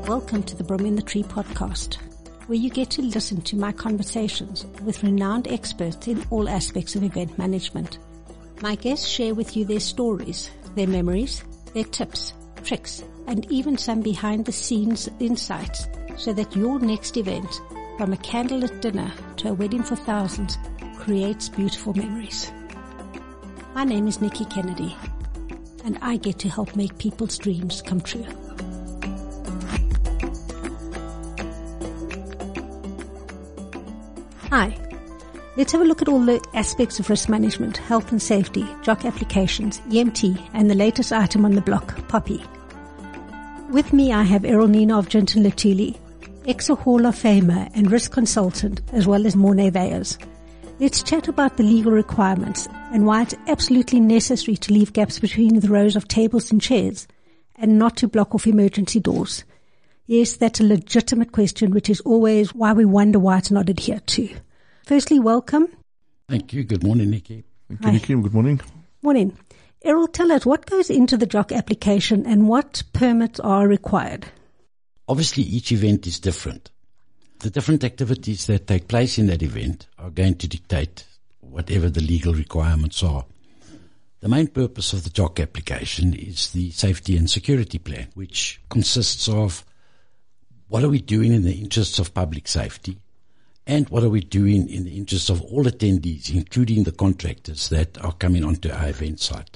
Welcome to the Broom in the Tree podcast, where you get to listen to my conversations with renowned experts in all aspects of event management. My guests share with you their stories, their memories, their tips, tricks, and even some behind-the-scenes insights so that your next event, from a candlelit dinner to a wedding for thousands, creates beautiful memories. My name is Nikki Kennedy, and I get to help make people's dreams come true. Hi, let's have a look at all the aspects of risk management, health and safety, JOC applications, EMT, and the latest item on the block, Poppy. With me I have Errol Nina of Jinton Latuli, ex-Hall of Famer and risk consultant, as well as Mornay Veyers. Let's chat about the legal requirements and why it's absolutely necessary to leave gaps between the rows of tables and chairs and not to block off emergency doors. Yes, that's a legitimate question, which is always why we wonder why it's not adhered to. Firstly, welcome. Thank you. Good morning, Nikki. Thank you, Nikki. Good morning. Morning. Errol, tell us what goes into the JOC application and what permits are required. Obviously, each event is different. The different activities that take place in that event are going to dictate whatever the legal requirements are. The main purpose of the JOC application is the safety and security plan, which consists of what are we doing in the interests of public safety and what are we doing in the interests of all attendees, including the contractors that are coming onto our event site.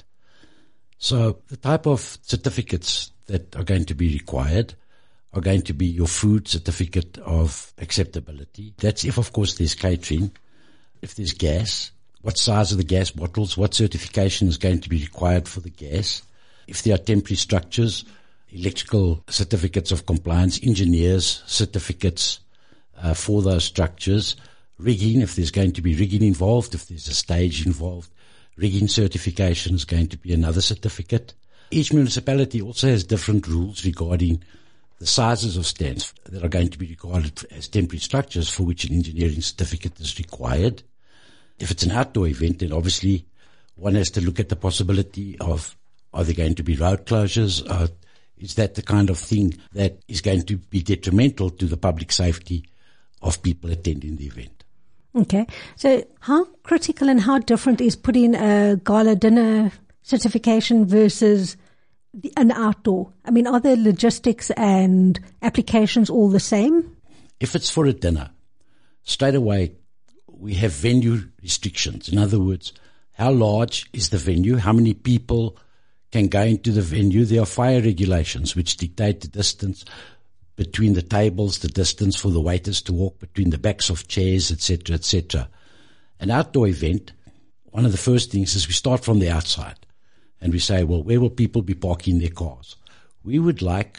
So the type of certificates that are going to be required are going to be your food certificate of acceptability. That's if, of course, there's catering. If there's gas, what size of the gas bottles, what certification is going to be required for the gas. If there are temporary structures, electrical certificates of compliance, engineers certificates for those structures, rigging, if there's going to be rigging involved, if there's a stage involved, rigging certification is going to be another certificate. Each municipality also has different rules regarding the sizes of stands that are going to be regarded as temporary structures for which an engineering certificate is required. If it's an outdoor event, then obviously one has to look at the possibility of, are there going to be road closures? Is that the kind of thing that is going to be detrimental to the public safety of people attending the event? Okay. So how critical and how different is putting a gala dinner certification versus an outdoor? I mean, are the logistics and applications all the same? If it's for a dinner, straight away we have venue restrictions. In other words, how large is the venue? How many people can go into the venue? There are fire regulations which dictate the distance between the tables, the distance for the waiters to walk between the backs of chairs, etc., etc. An outdoor event, one of the first things is we start from the outside and we say, well, where will people be parking their cars? We would like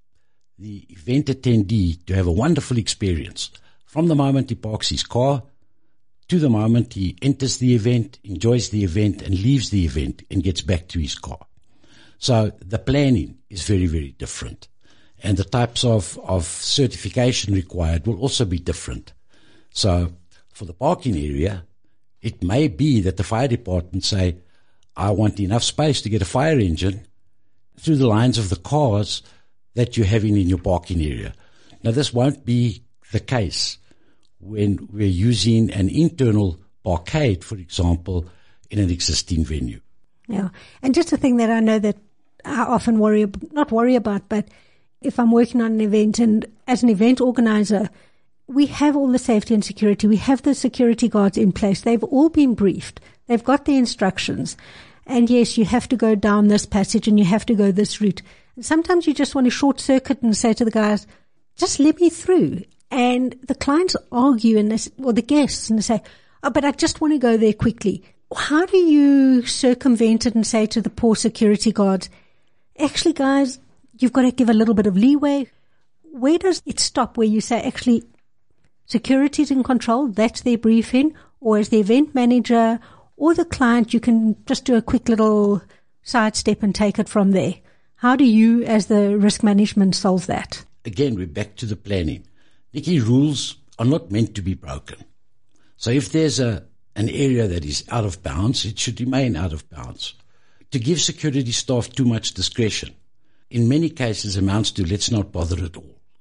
the event attendee to have a wonderful experience from the moment he parks his car to the moment he enters the event, enjoys the event and leaves the event and gets back to his car. So the planning is very, very different. And the types of certification required will also be different. So for the parking area, it may be that the fire department say, I want enough space to get a fire engine through the lines of the cars that you're having in your parking area. Now, this won't be the case when we're using an internal parkade, for example, in an existing venue. Yeah. And just a thing that I know that I often not worry about, but if I'm working on an event and as an event organizer, we have all the safety and security. We have the security guards in place. They've all been briefed. They've got the instructions. And yes, you have to go down this passage and you have to go this route. And sometimes you just want to short circuit and say to the guys, just let me through. And the clients argue or the guests and they say, oh, but I just want to go there quickly. How do you circumvent it and say to the poor security guards, actually guys, you've got to give a little bit of leeway? Where does it stop where you say, actually, security's in control, that's their briefing, or as the event manager or the client, you can just do a quick little sidestep and take it from there? How do you, as the risk management, solve that? Again, we're back to the planning. Nikki, rules are not meant to be broken. So if there's an area that is out of bounds, it should remain out of bounds. To give security staff too much discretion, in many cases amounts to let's not bother at all.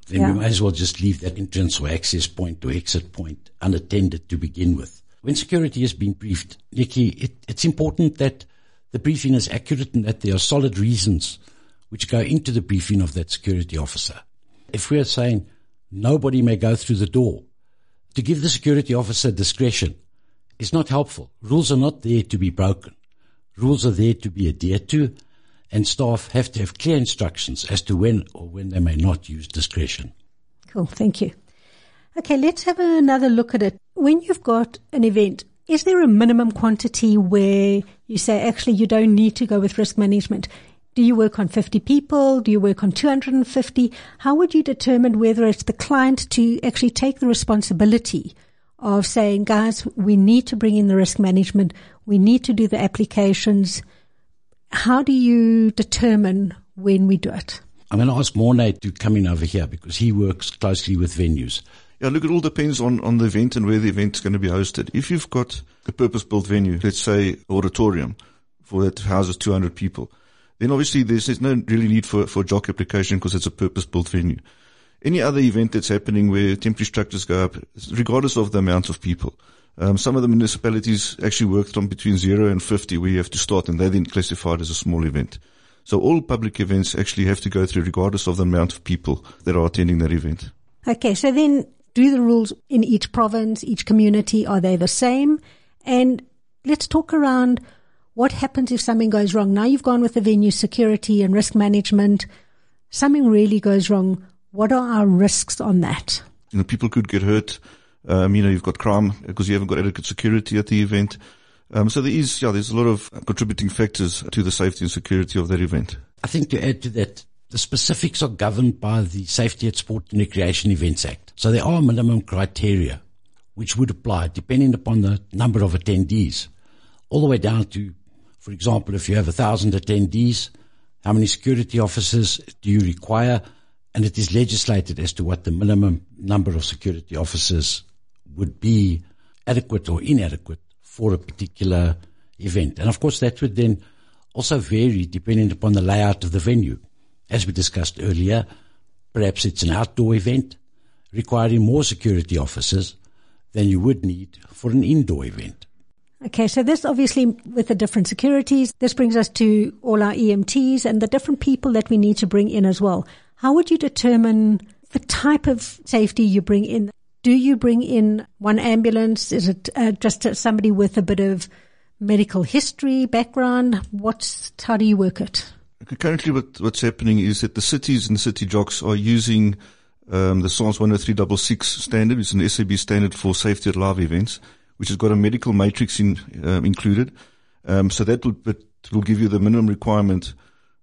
then we may as well just leave that entrance or access point or exit point unattended to begin with. When security has been briefed, Nikki, it's important that the briefing is accurate and that there are solid reasons which go into the briefing of that security officer. If we are saying nobody may go through the door, to give the security officer discretion is not helpful. Rules are not there to be broken. Rules are there to be adhered to, and staff have to have clear instructions as to when or when they may not use discretion. Cool, thank you. Okay, let's have another look at it. When you've got an event, is there a minimum quantity where you say, actually, you don't need to go with risk management? Do you work on 50 people? Do you work on 250? How would you determine whether it's the client to actually take the responsibility of saying, guys, we need to bring in the risk management, we need to do the applications? How do you determine when we do it? I'm going to ask Mornay to come in over here because he works closely with venues. Yeah, look, it all depends on the event and where the event is going to be hosted. If you've got a purpose-built venue, let's say auditorium, for that houses 200 people, then obviously there's no really need for a JOC application because it's a purpose-built venue. Any other event that's happening where temporary structures go up, regardless of the amount of people, some of the municipalities actually work from between 0 and 50 where you have to start, and they're then classified as a small event. So all public events actually have to go through regardless of the amount of people that are attending that event. Okay, so then do the rules in each province, each community, are they the same? And let's talk around what happens if something goes wrong. Now you've gone with the venue security and risk management. Something really goes wrong. What are our risks on that? People could get hurt. You've got crime because you haven't got adequate security at the event. So there's a lot of contributing factors to the safety and security of that event. I think to add to that, the specifics are governed by the Safety at Sport and Recreation Events Act. So there are minimum criteria which would apply depending upon the number of attendees, all the way down to, for example, if you have 1,000 attendees, how many security officers do you require? And it is legislated as to what the minimum number of security officers would be adequate or inadequate for a particular event. And of course that would then also vary depending upon the layout of the venue. As we discussed earlier, perhaps it's an outdoor event requiring more security officers than you would need for an indoor event. Okay, so this obviously with the different securities, this brings us to all our EMTs and the different people that we need to bring in as well. How would you determine the type of safety you bring in? Do you bring in one ambulance? Is it just somebody with a bit of medical history background? How do you work it? Currently what's happening is that the cities and the city JOCs are using the SANS 10366 standard. It's an SAB standard for safety at live events, which has got a medical matrix included. So that will give you the minimum requirement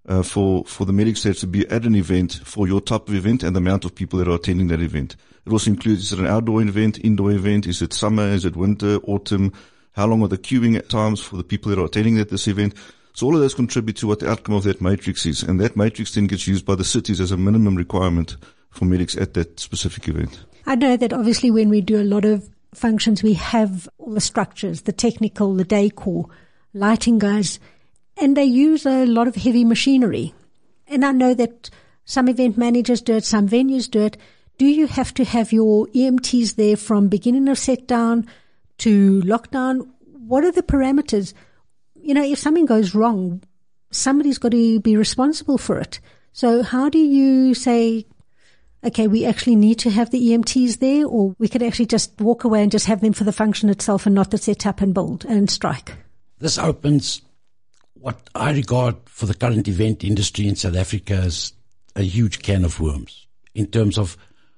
for the medic staff to be at an event for your type of event and the amount of people that are attending that event. It also includes, is it an outdoor event, indoor event, is it summer, is it winter, autumn, how long are the queuing times for the people that are attending this event. So all of those contribute to what the outcome of that matrix is, and that matrix then gets used by the cities as a minimum requirement for medics at that specific event. I know that obviously when we do a lot of functions, we have all the structures, the technical, the decor, lighting guys, and they use a lot of heavy machinery. And I know that some event managers do it, some venues do it. Do you have to have your EMTs there from beginning of set down to lockdown? What are the parameters? If something goes wrong, somebody's got to be responsible for it. So how do you say, okay, we actually need to have the EMTs there, or we could actually just walk away and just have them for the function itself and not the set up and build and strike? This opens what I regard for the current event industry in South Africa as a huge can of worms in terms of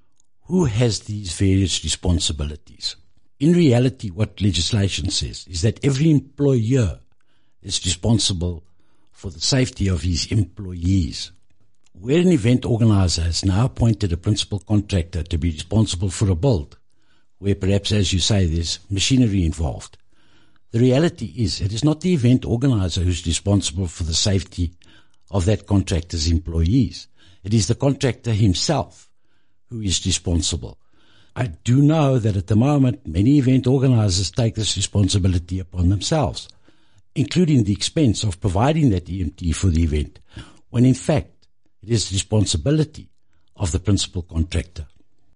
who has these various responsibilities. In reality, what legislation says is that every employer is responsible for the safety of his employees. Where an event organizer has now appointed a principal contractor to be responsible for a build, where perhaps, as you say, there's machinery involved, the reality is it is not the event organizer who's responsible for the safety of that contractor's employees. It is the contractor himself who is responsible. I do know that at the moment many event organizers take this responsibility upon themselves, including the expense of providing that EMT for the event, when in fact it is the responsibility of the principal contractor.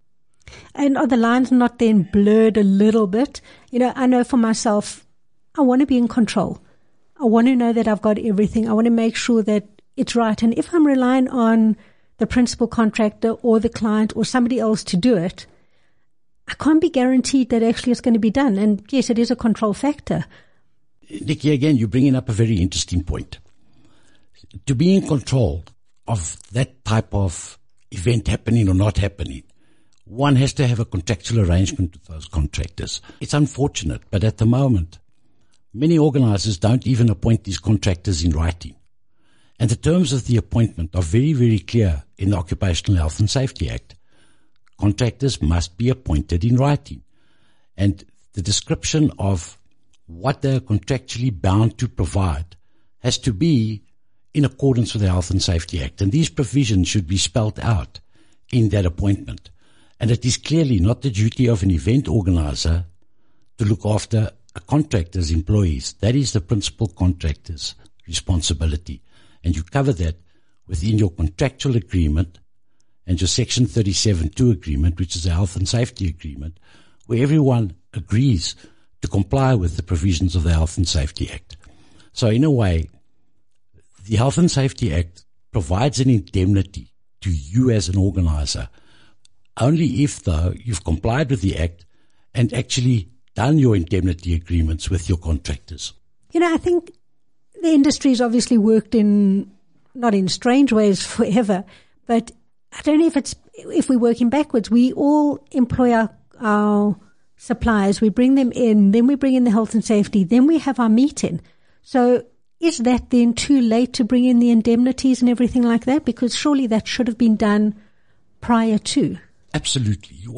And are the lines not then blurred a little bit? You know, I know for myself, I want to be in control. I want to know that I've got everything. I want to make sure that it's right. And if I'm relying on the principal contractor or the client or somebody else to do it, I can't be guaranteed that actually it's going to be done. And yes, it is a control factor. Nikki, again, you're bringing up a very interesting point. To be in control of that type of event happening or not happening, one has to have a contractual arrangement with those contractors. It's unfortunate, but at the moment, many organizers don't even appoint these contractors in writing. And the terms of the appointment are very, very clear in the Occupational Health and Safety Act. Contractors must be appointed in writing. And the description of what they are contractually bound to provide has to be in accordance with the Health and Safety Act. And these provisions should be spelled out in that appointment. And it is clearly not the duty of an event organizer to look after a contractor's employees. That is the principal contractor's responsibility. And you cover that within your contractual agreement and your Section 37(2) agreement, which is a health and safety agreement, where everyone agrees to comply with the provisions of the Health and Safety Act. So in a way, the Health and Safety Act provides an indemnity to you as an organizer only if, though, you've complied with the Act and actually done your indemnity agreements with your contractors. You know, I think the industry's obviously worked not in strange ways forever, but I don't know if we're working backwards. We all employ our suppliers, we bring them in, then we bring in the health and safety, then we have our meeting. So is that then too late to bring in the indemnities and everything like that? Because surely that should have been done prior to. Absolutely. You're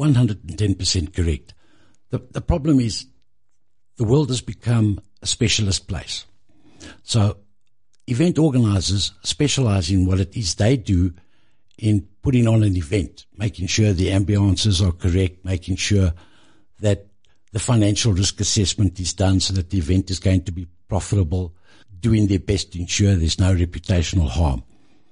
110% correct. The problem is the world has become a specialist place. So event organizers specialize in what it is they do in putting on an event, making sure the ambiances are correct, making sure that the financial risk assessment is done so that the event is going to be profitable, doing their best to ensure there's no reputational harm.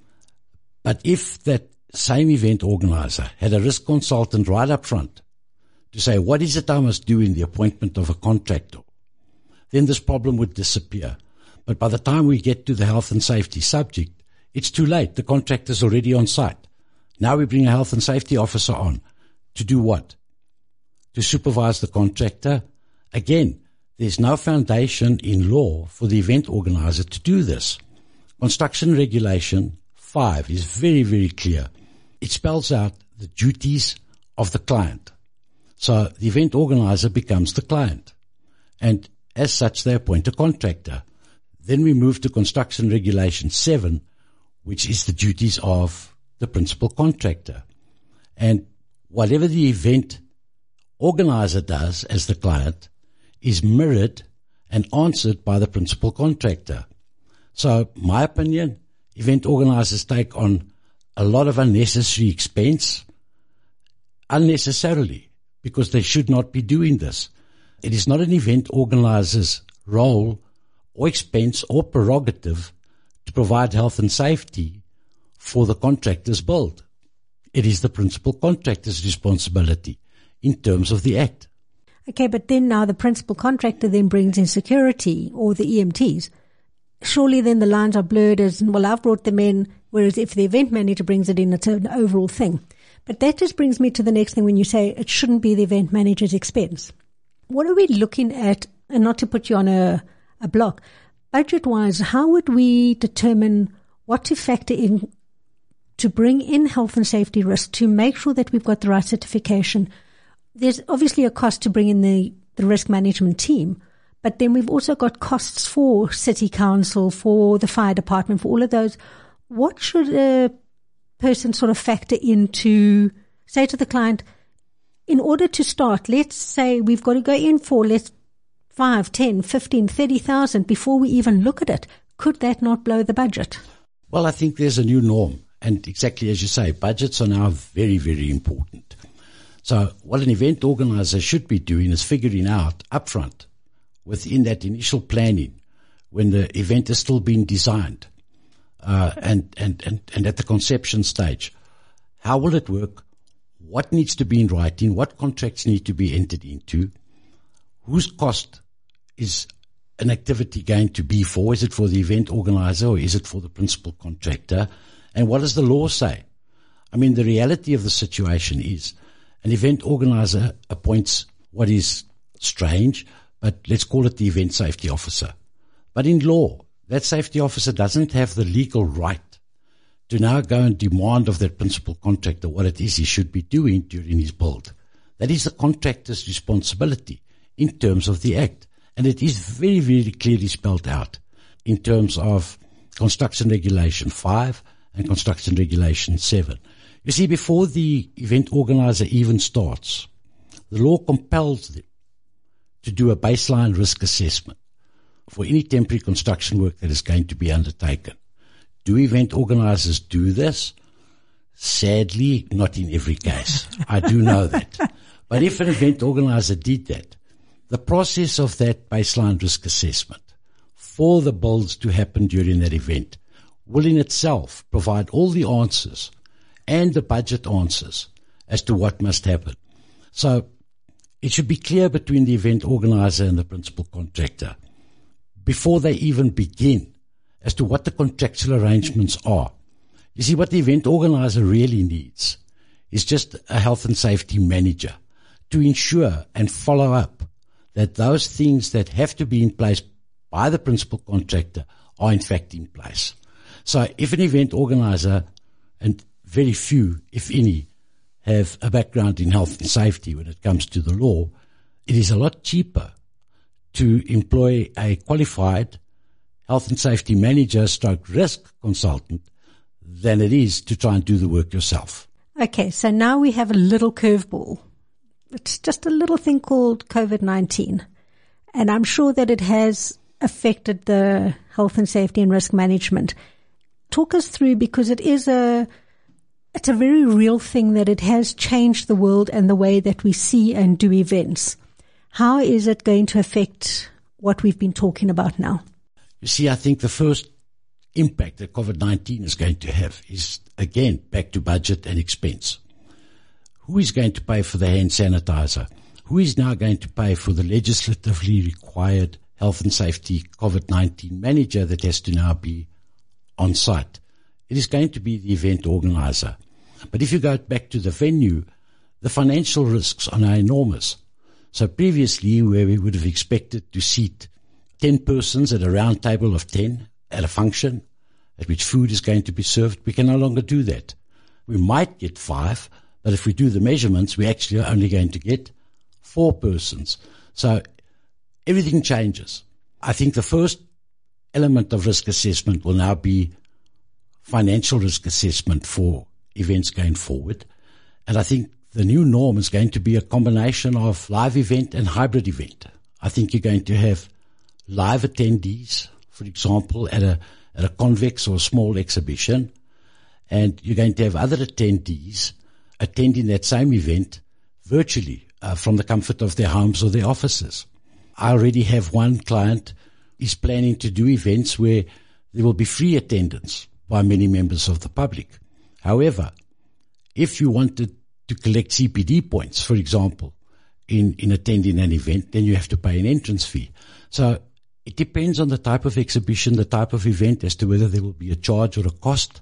But if that same event organizer had a risk consultant right up front to say, what is it I must do in the appointment of a contractor, then this problem would disappear. But by the time we get to the health and safety subject, it's too late. The contractor's already on site. Now we bring a health and safety officer on to do what? To supervise the contractor. Again, there's no foundation in law for the event organizer to do this. Construction Regulation 5 is very, very clear. It spells out the duties of the client. So the event organizer becomes the client. And as such, they appoint a contractor. Then we move to Construction Regulation 7, which is the duties of the principal contractor. And whatever the event organizer does as the client is mirrored and answered by the principal contractor. So my opinion, event organizers take on a lot of unnecessary expense unnecessarily because they should not be doing this. It is not an event organizer's role or expense or prerogative to provide health and safety for the contractor's build. It is the principal contractor's responsibility in terms of the Act. Okay, but then now the principal contractor then brings in security or the EMTs. Surely then the lines are blurred as, well, I've brought them in, whereas if the event manager brings it in, it's an overall thing. But that just brings me to the next thing when you say it shouldn't be the event manager's expense. What are we looking at, and not to put you on a block, budget-wise, how would we determine what to factor in to bring in health and safety risk, to make sure that we've got the right certification? There's obviously a cost to bring in the risk management team, but then we've also got costs for city council, for the fire department, for all of those. What should a person sort of factor into, say to the client, in order to start, let's say we've got to go in for 5, 10, 15, 30,000 before we even look at it. Could that not blow the budget? Well, I think there's a new norm. And exactly as you say, budgets are now very, very important. So what an event organizer should be doing is figuring out upfront, within that initial planning, when the event is still being designed, and at the conception stage, How will it work? What needs to be in writing? What contracts need to be entered into? Whose cost is an activity going to be for? Is it for the event organizer or is it for the principal contractor? And what does the law say? I mean, the reality of the situation is an event organizer appoints what is strange, but let's call it the event safety officer. But in law, that safety officer doesn't have the legal right to now go and demand of that principal contractor what it is he should be doing during his build. That is the contractor's responsibility in terms of the Act. And it is very, very clearly spelled out in terms of Construction Regulation 5 and Construction Regulation 7. You see, before the event organizer even starts, the law compels them to do a baseline risk assessment for any temporary construction work that is going to be undertaken. Do event organizers do this? Sadly, not in every case. I do know that. But if an event organizer did that, the process of that baseline risk assessment for the builds to happen during that event will in itself provide all the answers and the budget answers as to what must happen. So it should be clear between the event organizer and the principal contractor before they even begin as to what the contractual arrangements are. You see, what the event organizer really needs is just a health and safety manager to ensure and follow up that those things that have to be in place by the principal contractor are in fact in place. So if an event organizer, and very few, if any, have a background in health and safety when it comes to the law, it is a lot cheaper to employ a qualified health and safety manager stroke risk consultant than it is to try and do the work yourself. Okay, so now we have a little curveball. It's just a little thing called COVID-19. And I'm sure that it has affected the health and safety and risk management. Talk us through, because it's a very real thing that it has changed the world and the way that we see and do events. How is it going to affect what we've been talking about now? You see, I think the first impact that COVID-19 is going to have is, again, back to budget and expense. Who is going to pay for the hand sanitizer? Who is now going to pay for the legislatively required health and safety COVID-19 manager that has to now be on site? It is going to be the event organizer. But if you go back to the venue, the financial risks are now enormous. So previously, where we would have expected to seat 10 persons at a round table of 10 at a function at which food is going to be served, we can no longer do that. We might get 5, but if we do the measurements, we actually are only going to get 4 persons. So everything changes. I think the first element of risk assessment will now be financial risk assessment for events going forward. And I think the new norm is going to be a combination of live event and hybrid event. I think you're going to have live attendees, for example, at a convex or a small exhibition, and you're going to have other attendees attending that same event virtually from the comfort of their homes or their offices. I already have one client is planning to do events where there will be free attendance by many members of the public. However, if you wanted to collect CPD points, for example, in attending an event, then you have to pay an entrance fee. So it depends on the type of exhibition, the type of event, as to whether there will be a charge or a cost.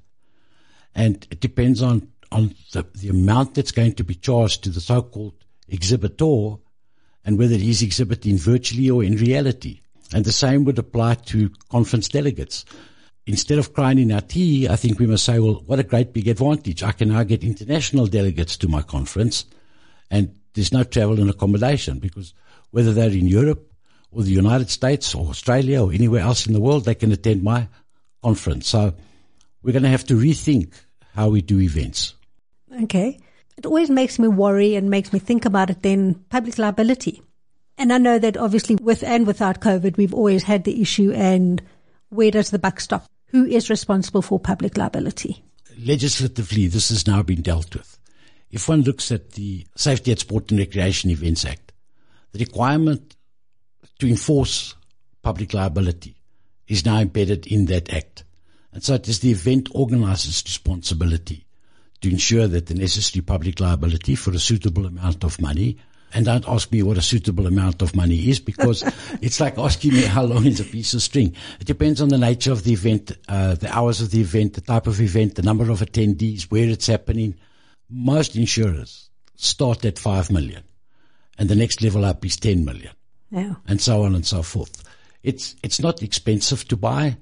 And it depends on the amount that's going to be charged to the so-called exhibitor and whether he's exhibiting virtually or in reality. And the same would apply to conference delegates. Instead of crying in our tea, I think we must say, well, what a great big advantage. I can now get international delegates to my conference, and there's no travel and accommodation, because whether they're in Europe or the United States or Australia or anywhere else in the world, they can attend my conference. So we're going to have to rethink how we do events. Okay. It always makes me worry and makes me think about it then, public liability. And I know that obviously with and without COVID, we've always had the issue, and where does the buck stop? Who is responsible for public liability? Legislatively, this has now been dealt with. If one looks at the Safety at Sport and Recreation Events Act, the requirement to enforce public liability is now embedded in that act. And so it is the event organizer's responsibility to ensure that the necessary public liability for a suitable amount of money. And don't ask me what a suitable amount of money is, because it's like asking me how long is a piece of string. It depends on the nature of the event, the hours of the event, the type of event, the number of attendees, where it's happening. Most insurers start at 5 million and the next level up is 10 million. Yeah. And so on and so forth. It's not expensive to buy,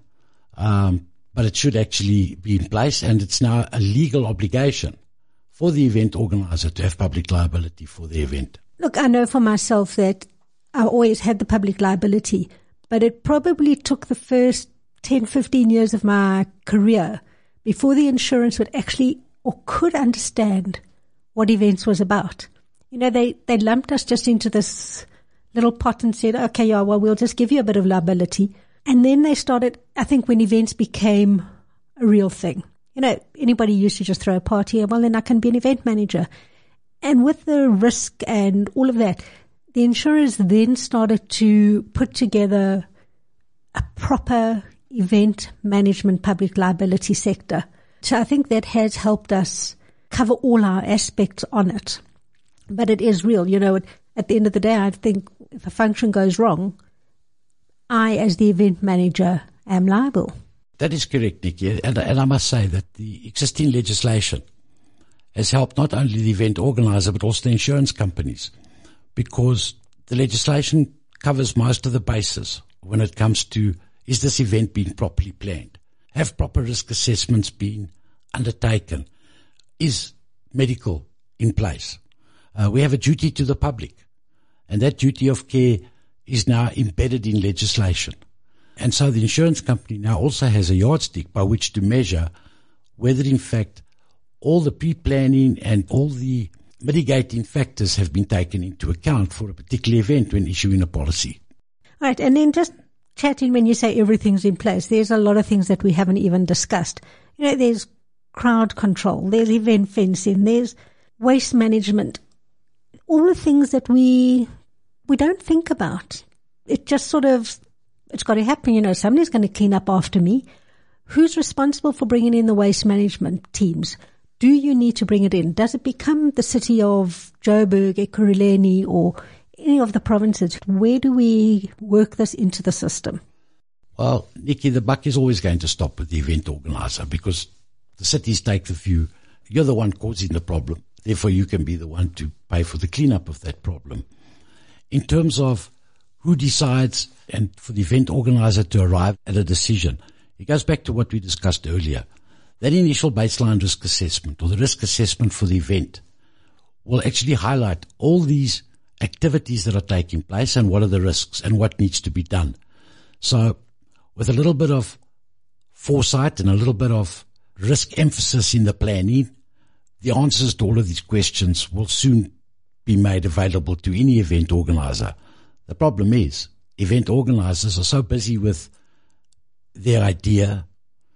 but it should actually be in place, and it's now a legal obligation for the event organizer to have public liability for the event. Look, I know for myself that I always had the public liability, but it probably took the first 10, 15 years of my career before the insurance would actually or could understand what events was about. You know, they lumped us just into this little pot and said, okay, yeah, well, we'll just give you a bit of liability. And then they started, I think when events became a real thing, you know, anybody used to just throw a party, well, then I can be an event manager. And with the risk and all of that, the insurers then started to put together a proper event management public liability sector. So I think that has helped us cover all our aspects on it. But it is real. You know, at the end of the day, I think if a function goes wrong, I, as the event manager, am liable. That is correct, Nikki. And I must say that the existing legislation has helped not only the event organizer, but also the insurance companies, because the legislation covers most of the bases when it comes to, is this event being properly planned? Have proper risk assessments been undertaken? Is medical in place? We have a duty to the public, and that duty of care is now embedded in legislation. And so the insurance company now also has a yardstick by which to measure whether in fact all the pre-planning and all the mitigating factors have been taken into account for a particular event when issuing a policy. Right, and then just chatting when you say everything's in place, there's a lot of things that we haven't even discussed. You know, there's crowd control, there's event fencing, there's waste management, all the things that we don't think about. It just sort of, it's got to happen, you know, somebody's going to clean up after me. Who's responsible for bringing in the waste management teams? Do you need to bring it in? Does it become the city of Joburg, Ekurhuleni, or any of the provinces? Where do we work this into the system? Well, Nikki, the buck is always going to stop with the event organizer, because the cities take the view, you're the one causing the problem, therefore you can be the one to pay for the cleanup of that problem. In terms of who decides and for the event organizer to arrive at a decision, it goes back to what we discussed earlier. That initial baseline risk assessment, or the risk assessment for the event, will actually highlight all these activities that are taking place and what are the risks and what needs to be done. So with a little bit of foresight and a little bit of risk emphasis in the planning, the answers to all of these questions will soon be made available to any event organizer. The problem is, event organizers are so busy with their idea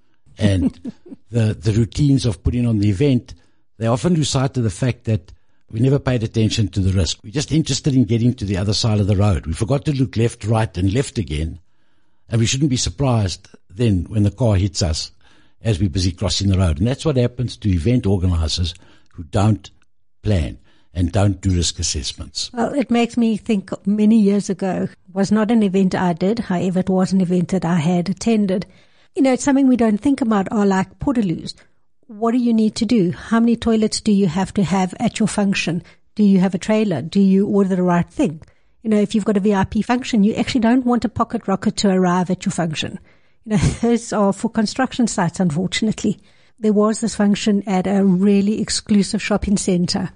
and the routines of putting on the event, they often lose sight of the fact that we never paid attention to the risk. We're just interested in getting to the other side of the road. We forgot to look left, right, and left again. And we shouldn't be surprised then when the car hits us as we're busy crossing the road. And that's what happens to event organizers who don't plan and don't do risk assessments. Well, it makes me think many years ago, was not an event I did. However, it was an event that I had attended. You know, it's something we don't think about, are like portaloos. What do you need to do? How many toilets do you have to have at your function? Do you have a trailer? Do you order the right thing? You know, if you've got a VIP function, you actually don't want a pocket rocket to arrive at your function. You know, those are for construction sites, unfortunately. There was this function at a really exclusive shopping center.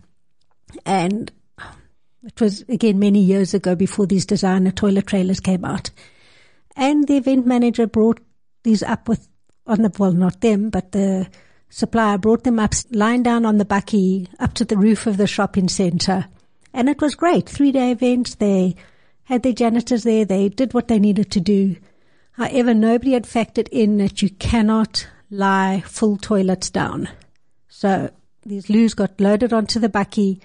And it was, again, many years ago before these designer toilet trailers came out. And the event manager brought these up not them, but the supplier brought them up, lying down on the bakkie up to the roof of the shopping center. And it was great. 3-day event. They had their janitors there. They did what they needed to do. However, nobody had factored in that you cannot lie full toilets down. So these loos got loaded onto the bakkie,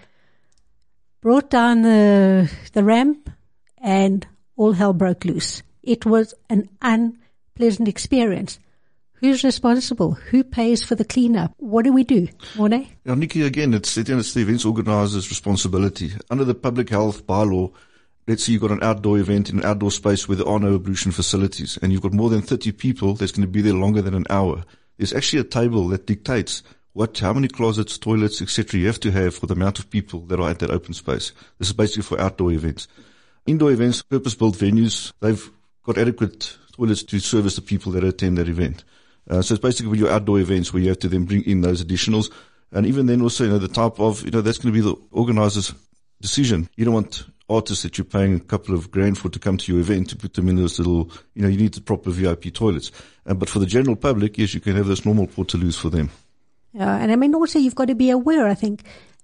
brought down the ramp, and all hell broke loose. It was an unpleasant experience. Who's responsible? Who pays for the cleanup? What do we do? Morne? Yeah, Nikki, again, it's the events organizer's responsibility. Under the public health bylaw, let's say you've got an outdoor event in an outdoor space where there are no ablution facilities and you've got more than 30 people that's going to be there longer than an hour. There's actually a table that dictates how many closets, toilets, etc. you have to have for the amount of people that are at that open space. This is basically for outdoor events. Indoor events, purpose-built venues, they've got adequate toilets to service the people that attend that event. So it's basically your outdoor events where you have to then bring in those additionals. And even then also, the type of, that's going to be the organizer's decision. You don't want artists that you're paying a couple of grand for to come to your event to put them in those little, you need the proper VIP toilets. But for the general public, yes, you can have those normal portaloos for them. Yeah, and I mean also you've got to be aware, I think.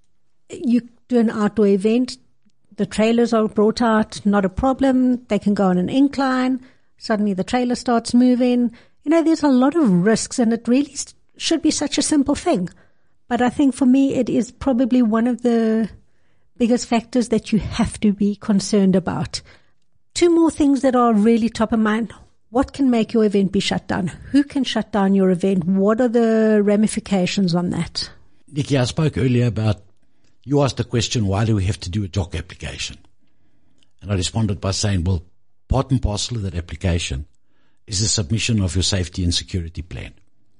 You do an outdoor event, the trailers are brought out, not a problem. They can go on an incline. Suddenly the trailer starts moving. There's a lot of risks and it really should be such a simple thing. But I think for me it is probably one of the biggest factors that you have to be concerned about. Two more things that are really top of mind. What can make your event be shut down? Who can shut down your event? What are the ramifications on that? Nikki, I spoke earlier about, you asked the question, why do we have to do a JOC application? And I responded by saying, well, part and parcel of that application is the submission of your safety and security plan.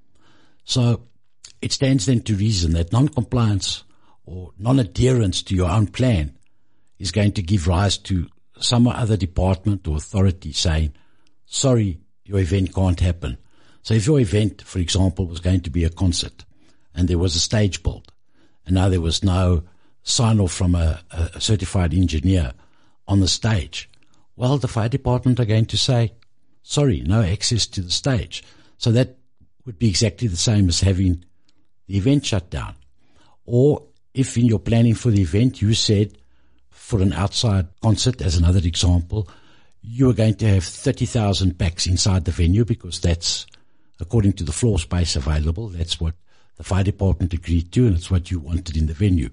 So it stands then to reason that non-compliance or non-adherence to your own plan is going to give rise to some other department or authority saying, sorry, your event can't happen. So if your event, for example, was going to be a concert and there was a stage build and now there was no sign-off from a certified engineer on the stage, well, the fire department are going to say, sorry, no access to the stage. So that would be exactly the same as having the event shut down. Or if in your planning for the event you said for an outside concert, as another example, you are going to have 30,000 packs inside the venue because that's, according to the floor space available, that's what the fire department agreed to and it's what you wanted in the venue.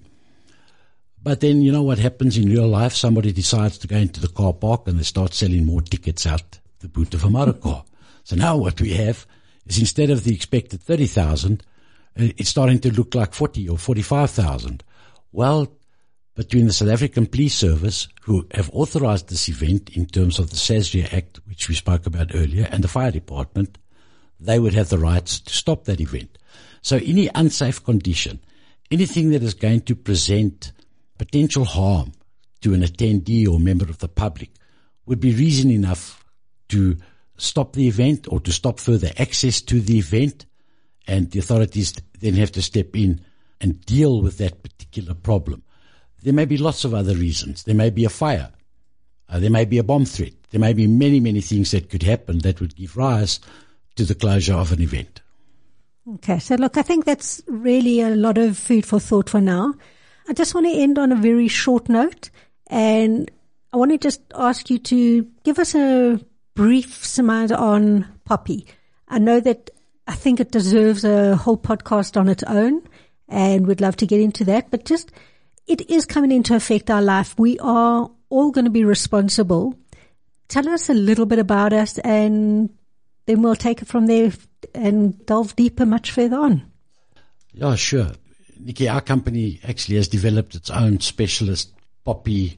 But then you know what happens in real life? Somebody decides to go into the car park and they start selling more tickets out the boot of a motor car. So now what we have is instead of the expected 30,000, it's starting to look like 40 or 45,000. Well, between the South African Police Service, who have authorized this event in terms of the SASRIA Act, which we spoke about earlier, and the fire department, they would have the rights to stop that event. So any unsafe condition, anything that is going to present potential harm to an attendee or member of the public would be reason enough to stop the event or to stop further access to the event, and the authorities then have to step in and deal with that particular problem. There may be lots of other reasons. There may be a fire. There may be a bomb threat. There may be many, many things that could happen that would give rise to the closure of an event. Okay, so look, I think that's really a lot of food for thought for now. I just want to end on a very short note, and I want to just ask you to give us a brief summary on Poppy. I know that I think it deserves a whole podcast on its own, and we'd love to get into that, but just it is coming into affect our life. We are all going to be responsible. Tell us a little bit about us, and then we'll take it from there and delve deeper much further on. Yeah, sure. Nikki, our company actually has developed its own specialist Poppy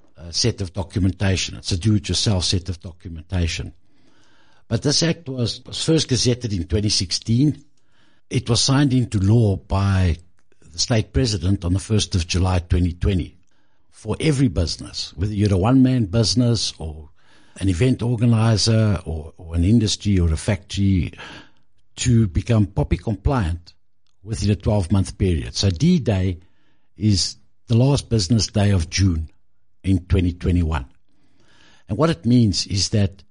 set of documentation. It's a do-it-yourself set of documentation. But this act was first gazetted in 2016. It was signed into law by the state president on the 1st of July 2020 for every business, whether you're a one-man business or an event organizer or an industry or a factory, to become Poppy compliant within a 12-month period. So D-Day is the last business day of June in 2021. And what it means is that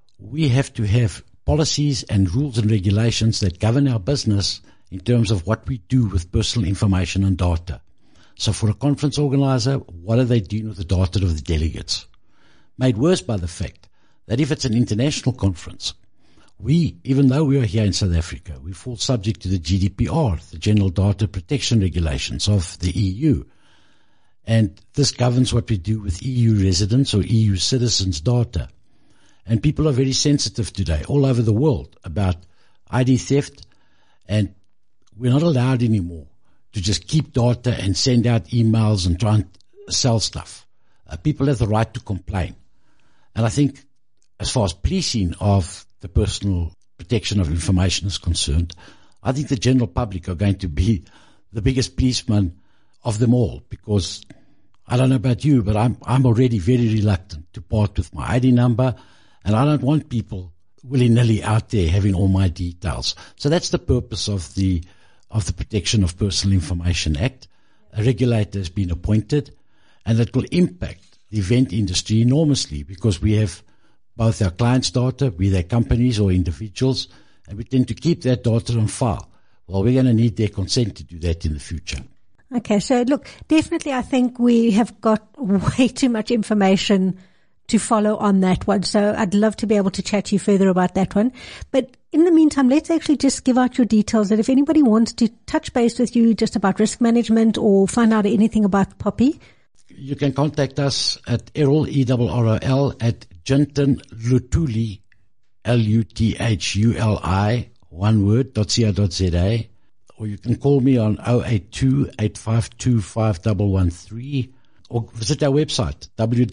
we have to have policies and rules and regulations that govern our business in terms of what we do with personal information and data. So for a conference organizer, what are they doing with the data of the delegates? Made worse by the fact that if it's an international conference, we, even though we are here in South Africa, we fall subject to the GDPR, the General Data Protection Regulations of the EU. And this governs what we do with EU residents or EU citizens' data. And people are very sensitive today all over the world about ID theft, and we're not allowed anymore to just keep data and send out emails and try and sell stuff. People have the right to complain. And I think as far as policing of the personal protection of information is concerned, I think the general public are going to be the biggest policeman of them all, because I don't know about you, but I'm already very reluctant to part with my ID number, and I don't want people willy-nilly out there having all my details. So that's the purpose of the Protection of Personal Information Act. A regulator has been appointed, and it will impact the event industry enormously, because we have both our clients' data, be they companies or individuals, and we tend to keep that data on file. Well, we're going to need their consent to do that in the future. Okay, so look, definitely I think we have got way too much information to follow on that one. So I'd love to be able to chat to you further about that one. But in the meantime, let's actually just give out your details, that if anybody wants to touch base with you just about risk management or find out anything about Poppy, you can contact us at Errol, ERROL, at Jinton Luthuli, Luthuli, one word, .co.za, or you can call me on 082-852-5113, or visit our website,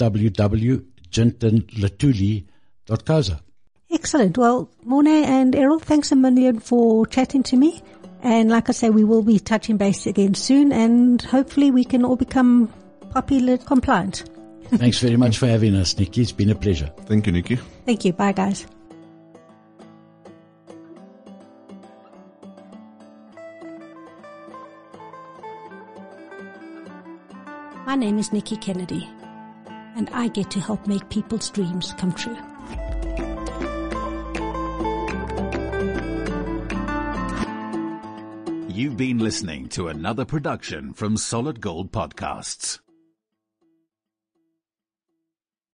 www.jintonluthuli.co.za. Excellent. Well, Morné and Errol, thanks a million for chatting to me. And like I say, we will be touching base again soon, and hopefully we can all become Poppy compliant. Thanks very much for having us, Nikki. It's been a pleasure. Thank you, Nikki. Thank you. Bye, guys. My name is Nikki Kennedy, and I get to help make people's dreams come true. You've been listening to another production from Solid Gold Podcasts.